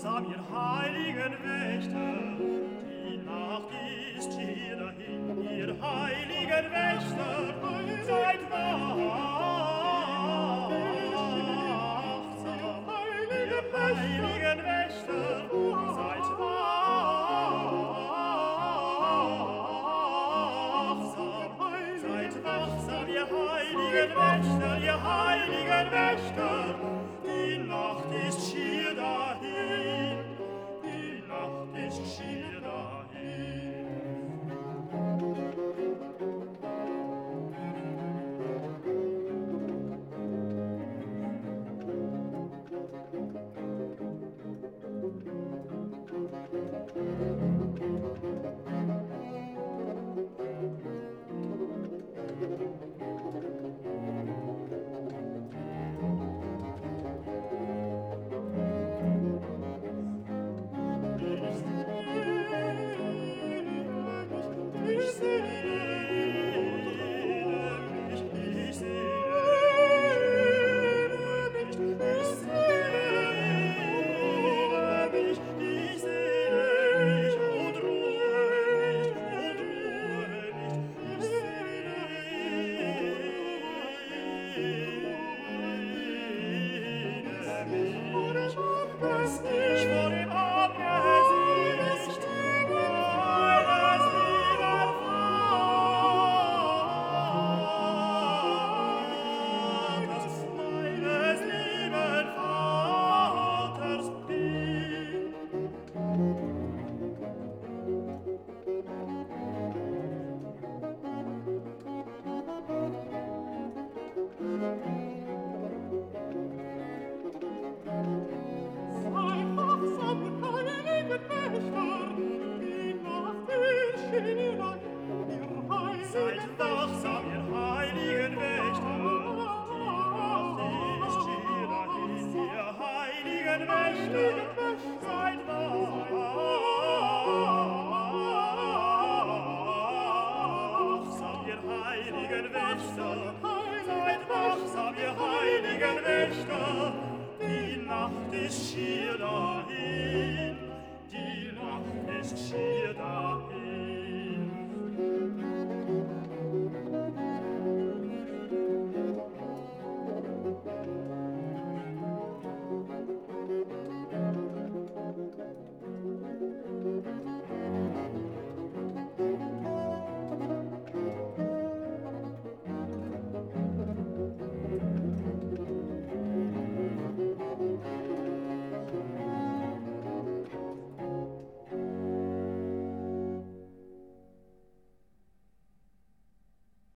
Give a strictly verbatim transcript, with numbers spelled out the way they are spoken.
wachsam, ihr heiligen Wächter, die Nacht ist hier dahin, ihr heiligen Wächter, seid wachsam, ihr heiligen Wächter, seid wachsam, seid wachsam, ihr heiligen Wächter, ihr heiligen Wächter, die Nacht ist schier dahin, die Nacht ist schier dahin. Die Nacht ist schier dahin, die Nacht ist schier dahin.